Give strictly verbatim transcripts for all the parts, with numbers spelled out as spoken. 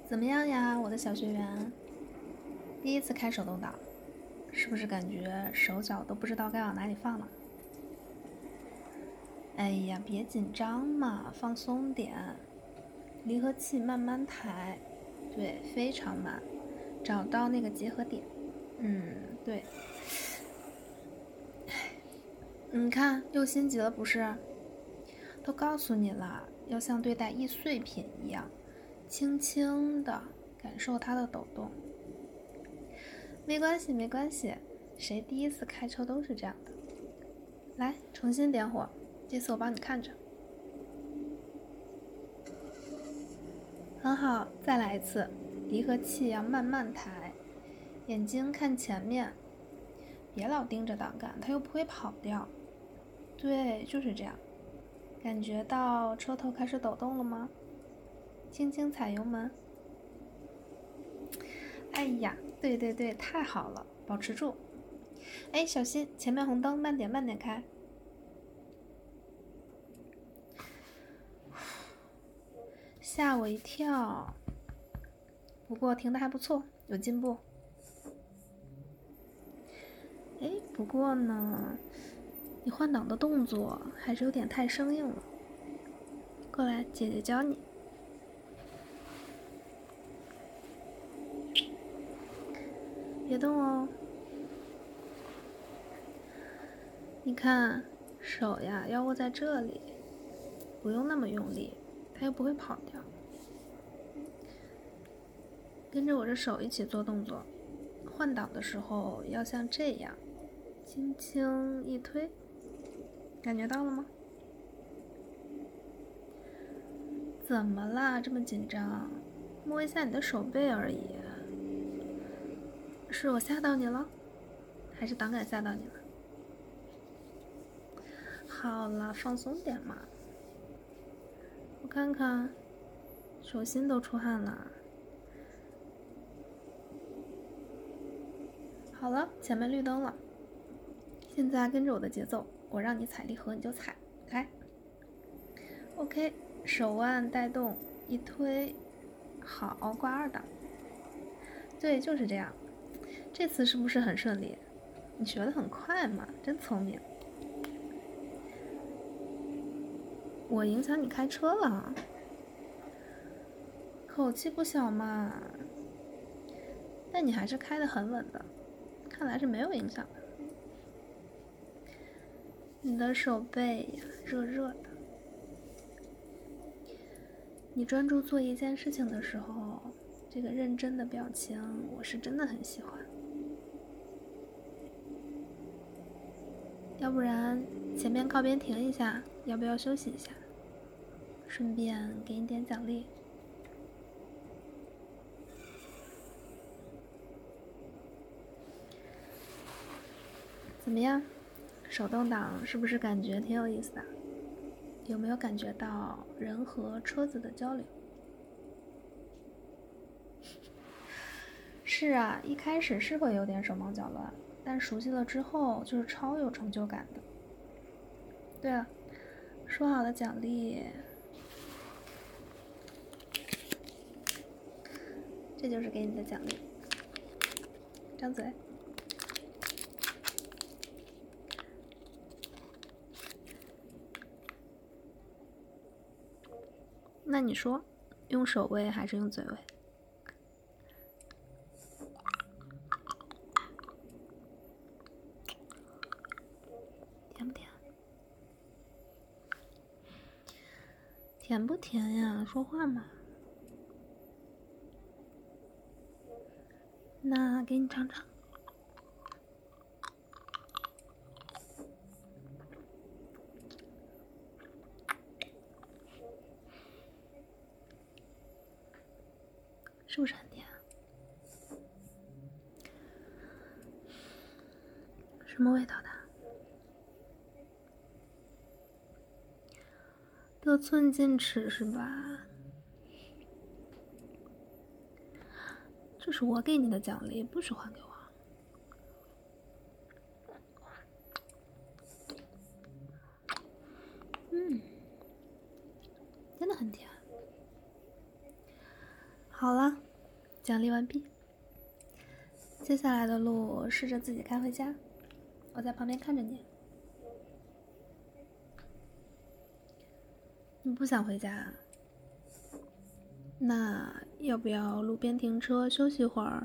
怎么样呀，我的小学员？第一次开手动挡，是不是感觉手脚都不知道该往哪里放了？哎呀，别紧张嘛，放松点，离合器慢慢抬，对，非常慢，找到那个结合点。嗯，对。你看，又心急了不是？都告诉你了，要像对待易碎品一样，轻轻的感受它的抖动。没关系，没关系，谁第一次开车都是这样的。来，重新点火，这次我帮你看着。很好，再来一次，离合器要慢慢抬，眼睛看前面，别老盯着档杆，它又不会跑掉。对，就是这样。感觉到车头开始抖动了吗？轻轻踩油门。哎呀，对对对，太好了，保持住。哎，小心，前面红灯，慢点慢点开。吓我一跳，不过停得还不错，有进步。哎，不过呢，你换挡的动作还是有点太生硬了。过来，姐姐教你。别动哦。你看，手呀要握在这里，不用那么用力，它又不会跑掉。跟着我这手一起做动作，换挡的时候要像这样，轻轻一推，感觉到了吗？怎么啦？这么紧张？摸一下你的手背而已。是我吓到你了，还是档杆吓到你了？好了，放松点嘛。我看看，手心都出汗了。好了，前面绿灯了。现在跟着我的节奏，我让你踩离合你就踩，来。OK， 手腕带动一推，好，挂二档。对，就是这样。这次是不是很顺利？你学得很快嘛，真聪明。我影响你开车了，口气不小嘛。但你还是开得很稳的，看来是没有影响的。你的手背呀，热热的。你专注做一件事情的时候，这个认真的表情，我是真的很喜欢。要不然前面靠边停一下，要不要休息一下？顺便给你点奖励。怎么样？手动挡是不是感觉挺有意思的？有没有感觉到人和车子的交流？是啊，一开始是会有点手忙脚乱，但熟悉了之后就是超有成就感的。对了，说好的奖励，这就是给你的奖励。张嘴。那你说，用手喂还是用嘴喂？甜不甜？甜不甜呀？说话嘛。那给你尝尝。是不是很甜？什么味道的？得寸进尺是吧？这是我给你的奖励，不许还给我。嗯，真的很甜。 好了，奖励完毕。接下来的路试着自己开回家，我在旁边看着你。你不想回家？那要不要路边停车休息会儿？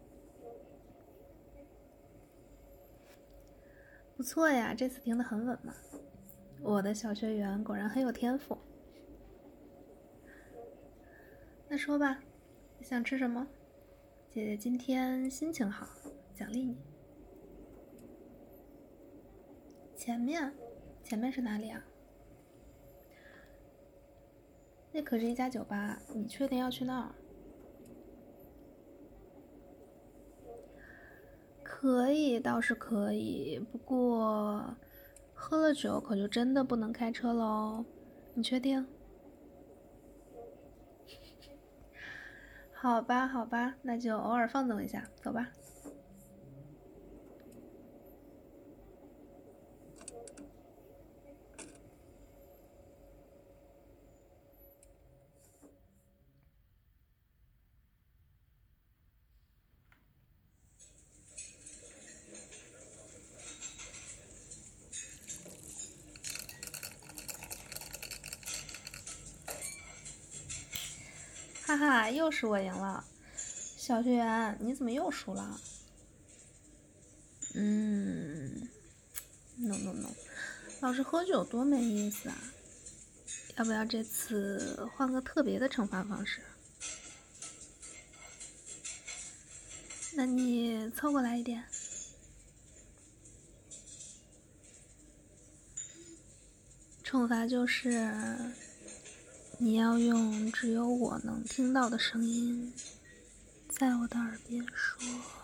不错呀，这次停得很稳嘛。我的小学员果然很有天赋。那说吧，想吃什么？姐姐今天心情好，奖励你。前面，前面是哪里啊？那可是一家酒吧，你确定要去那儿？可以，倒是可以，不过喝了酒可就真的不能开车喽。你确定？好吧，好吧，那就偶尔放纵一下，走吧。哈哈，又是我赢了。小学员，你怎么又输了？嗯 ，no no no，老是喝酒多没意思啊！要不要这次换个特别的惩罚方式？那你凑过来一点。惩罚就是你要用只有我能听到的声音，在我的耳边说：“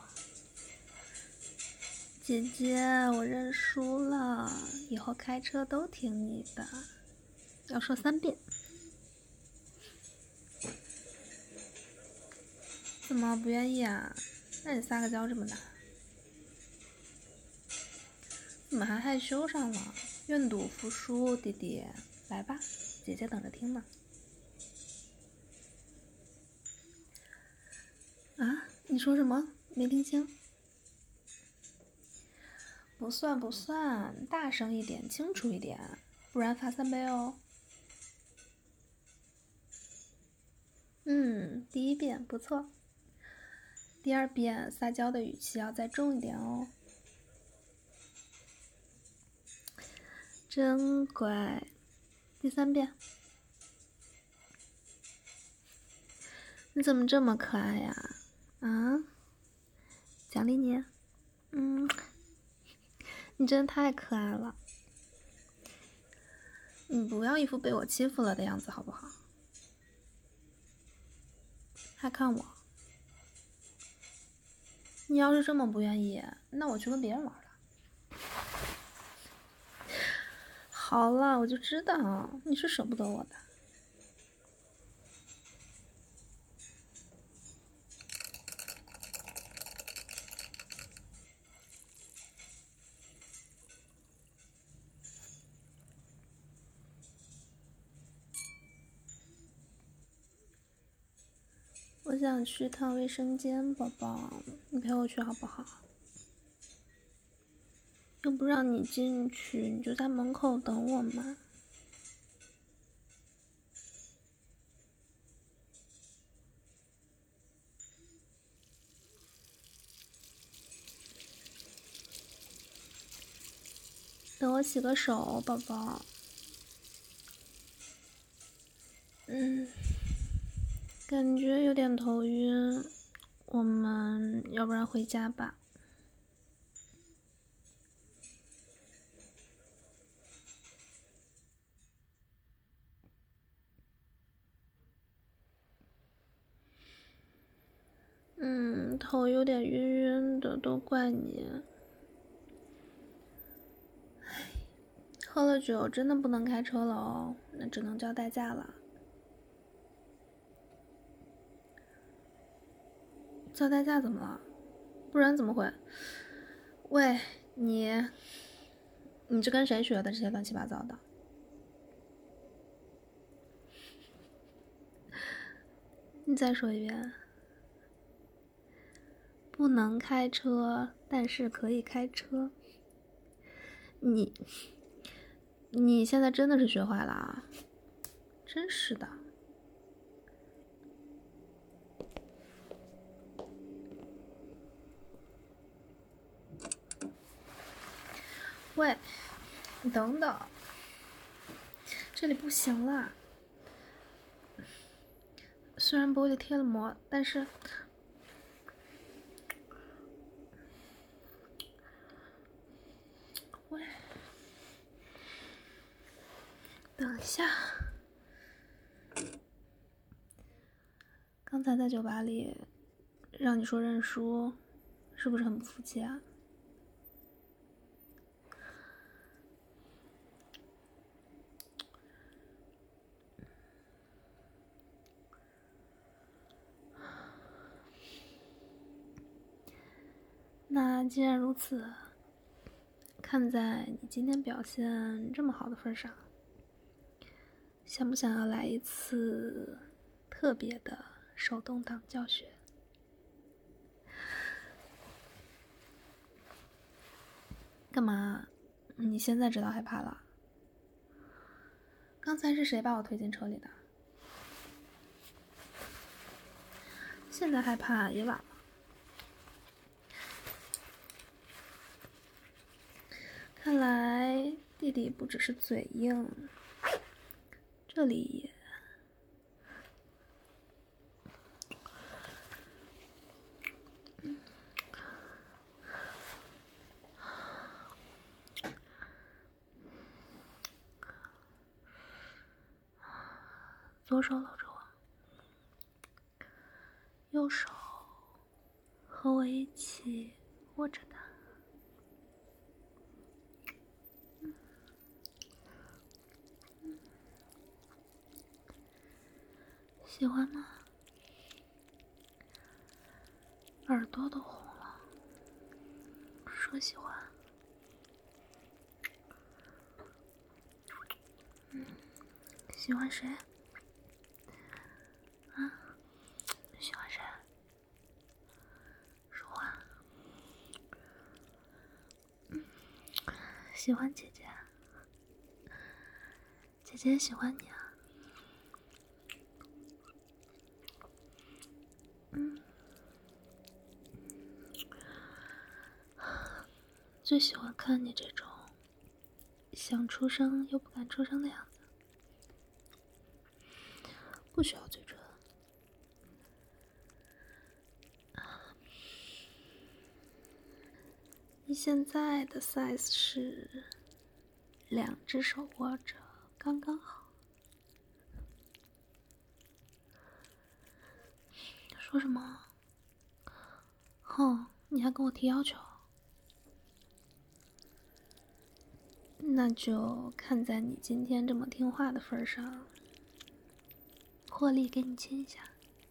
姐姐，我认输了，以后开车都听你的。”要说三遍。怎么不愿意啊？那你撒个娇这么难？怎么还害羞上了？愿赌服输，弟弟，来吧，姐姐等着听呢。啊？你说什么？没听清。不算不算，大声一点，清楚一点，不然罚三杯哦。嗯，第一遍不错。第二遍撒娇的语气要再重一点哦。真乖。第三遍。你怎么这么可爱呀？啊？奖励你。嗯，你真的太可爱了。你不要一副被我欺负了的样子好不好？还看我？你要是这么不愿意，那我去跟别人玩了。好了，我就知道你是舍不得我的。我想去趟卫生间，宝宝，你陪我去好不好？又不让你进去，你就在门口等我嘛。等我洗个手，宝宝。嗯，感觉有点头晕，我们要不然回家吧。嗯，头有点晕晕的，都怪你。唉，喝了酒真的不能开车了哦，那只能叫代驾了。叫代驾怎么了？不然怎么会？喂，你，你这跟谁学的这些乱七八糟的？ 你再说一遍。不能开车，但是可以开车。你，你现在真的是学坏了啊！真是的。喂，你等等，这里不行啦。虽然玻璃贴了膜，但是喂，等一下，刚才在酒吧里让你说认输，是不是很不服气啊？那既然如此，看在你今天表现这么好的份上，想不想要来一次特别的手动挡教学？干嘛？你现在知道害怕了？刚才是谁把我推进车里的？现在害怕也晚了。看来弟弟不只是嘴硬，这里也……左手搂着我，右手和我一起握着它。喜欢吗？耳朵都红了，说喜欢。嗯，喜欢谁？啊？喜欢谁？说话。嗯，喜欢姐姐。姐姐也喜欢你啊。嗯。最喜欢看你这种想出声又不敢出声的样子，不需要嘴唇。你现在的 size 是两只手握着刚刚好。说什么？哼，你还跟我提要求？那就看在你今天这么听话的份上，破例给你亲一下。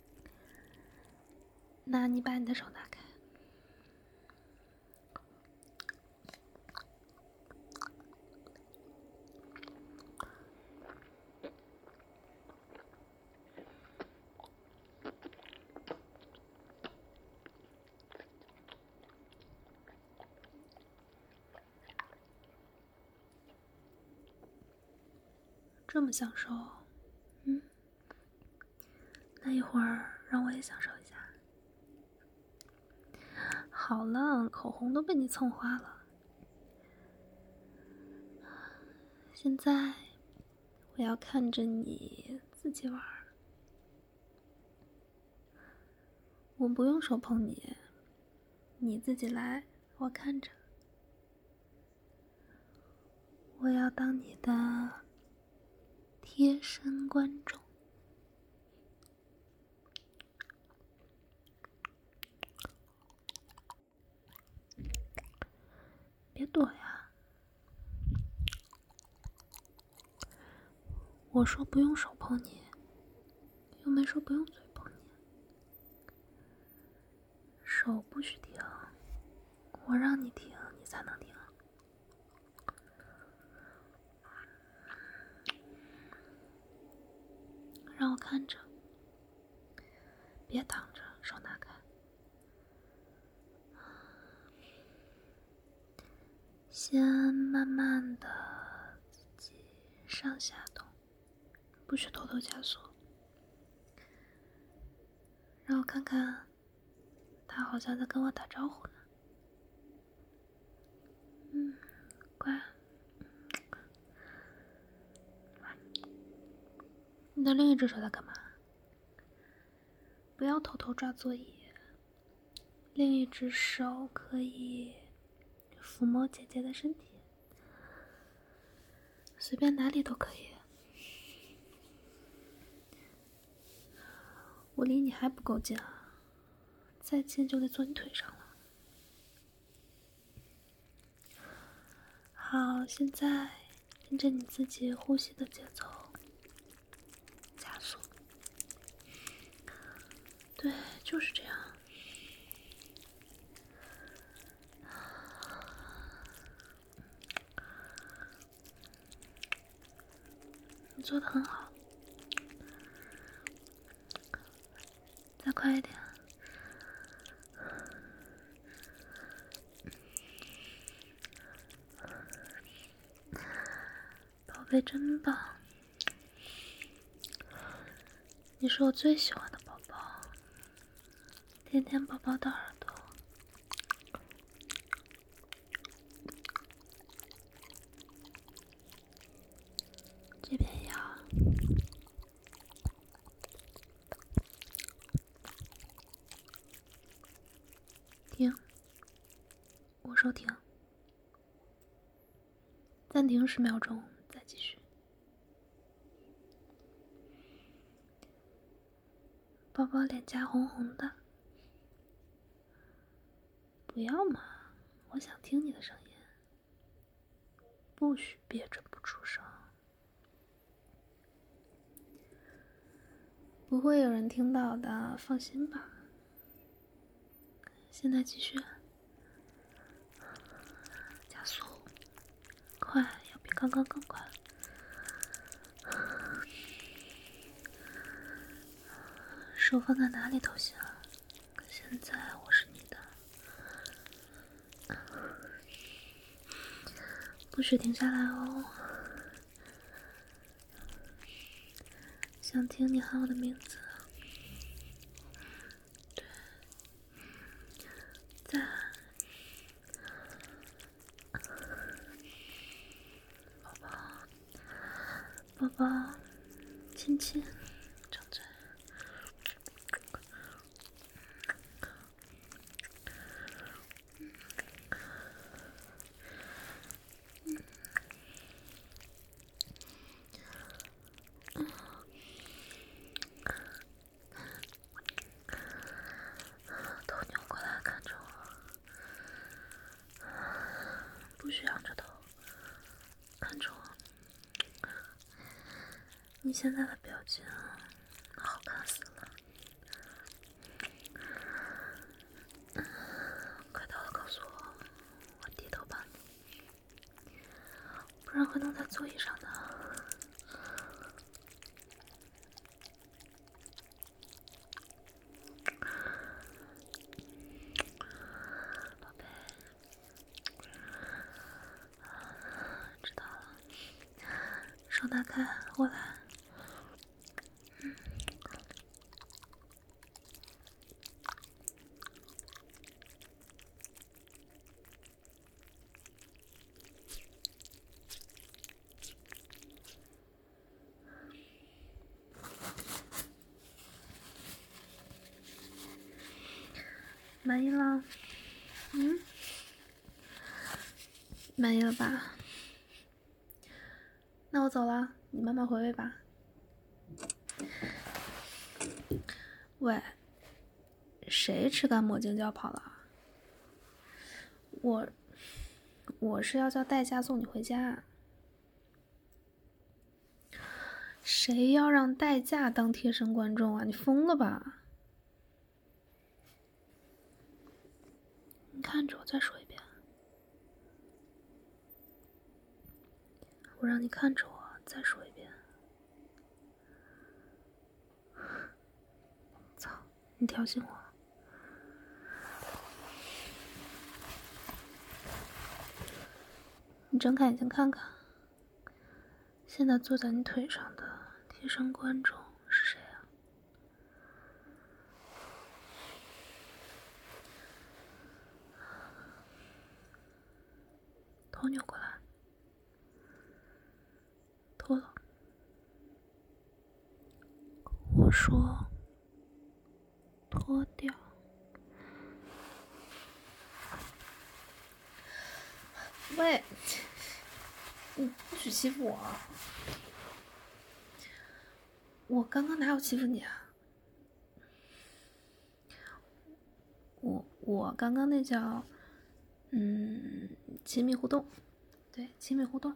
那你把你的手打开。这么享受，嗯，那一会儿让我也享受一下。好了，口红都被你蹭花了。现在我要看着你自己玩，我不用手碰你，你自己来，我看着。我要当你的贴身观众。别躲呀！我说不用手碰你，又没说不用嘴碰你。手不许停，我让你停，你才能停。让我看着。 别躺着，手拿开。先慢慢的自己上下动，不许偷偷加速。让我看看，他好像在跟我打招呼呢。嗯，乖。你的另一只手在干嘛？不要偷偷抓座椅。另一只手可以抚摸姐姐的身体，随便哪里都可以。我离你还不够近啊，再近就得坐你腿上了。好，现在跟着你自己呼吸的节奏加速。对，就是这样。你做得很好，再快一点。宝贝真棒，你是我最喜欢的宝宝，天天宝宝的耳朵。这边也要。停，我说停，暂停十秒钟，再继续。宝宝脸颊红红的，不要嘛，我想听你的声音，不许憋着不出声。不会有人听到的，放心吧。现在继续，加速，快，要比刚刚更快。手放在哪里都行，可现在我是你的，不许停下来哦。想听你喊我的名字。对，再喊。宝宝，宝宝，亲亲，张嘴。头扭过来看着我，不许仰着头，看着我。你现在的表情好看死了。快到了，告诉我，我低头帮你，不然会弄在座椅上的。宝贝，知道了，手拿开，我来。满意了？嗯，满意了吧？那我走了，你慢慢回味吧。喂，谁吃干抹净就要跑了？我，我是要叫代驾送你回家。谁要让代驾当贴身观众啊？你疯了吧？你看着我，再说一遍。我让你看着我，再说一遍。操， 你挑衅我。你睁开眼睛看看，现在坐在你腿上的贴身观众是谁啊？头扭过来，脱了。我说脱掉。喂，你不许欺负我！我刚刚哪有欺负你啊？我我刚刚那叫嗯亲密互动，对，亲密互动。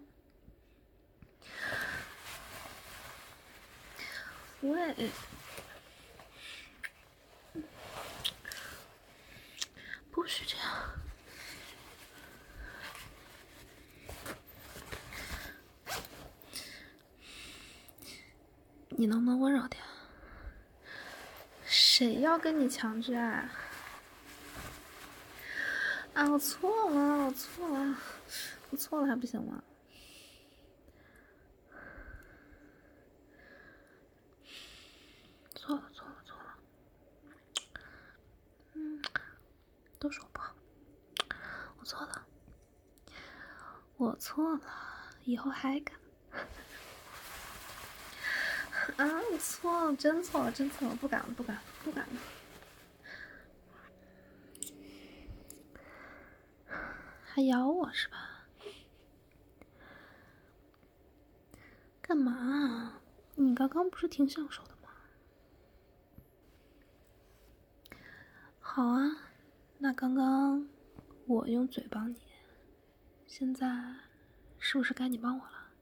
喂，不许这样！你能不能温柔点？谁要跟你强制爱？啊，我错了，我错了，我错了还不行吗？错了，错了，错了。嗯，都是我不好，我错了，我错了，以后还敢？啊，我错了，真错了，真错了，不敢了，不敢了，不敢了。还咬我是吧？干嘛？你刚刚不是挺享受的吗？好啊，那刚刚我用嘴帮你，现在是不是该你帮我了？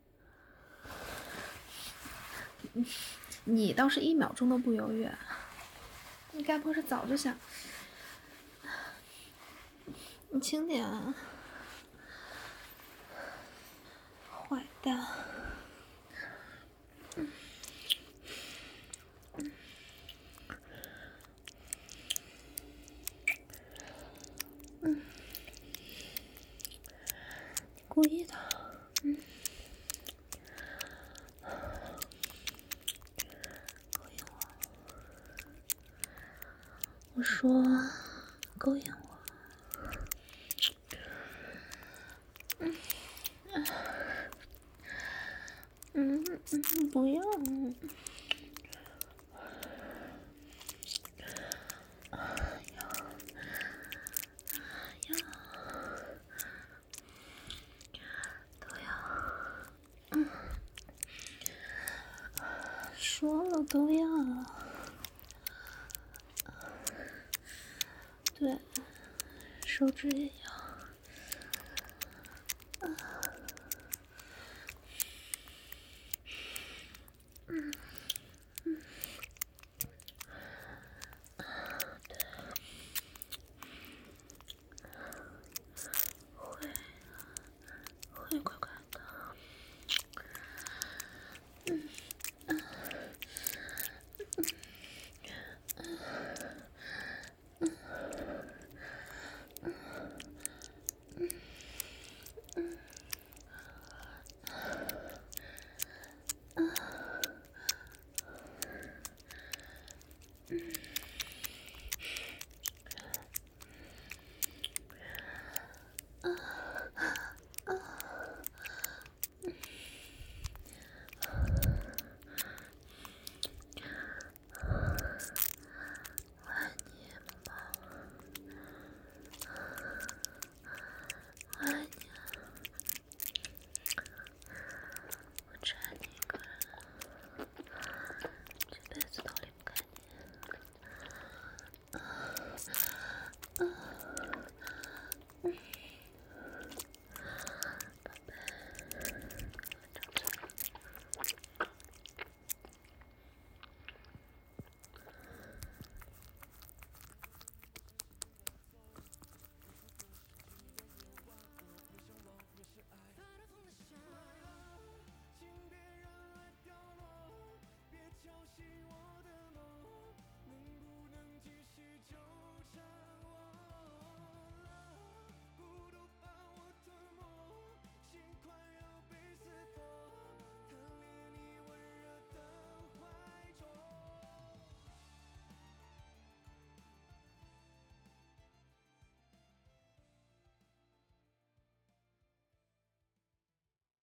你你倒是一秒钟都不犹豫，你该不会是早就想……你轻点啊，坏蛋！嗯嗯嗯，故意的，嗯，勾引我，我说勾引我，嗯嗯嗯，不要，要要都要，嗯，说了都要，对，手指也要。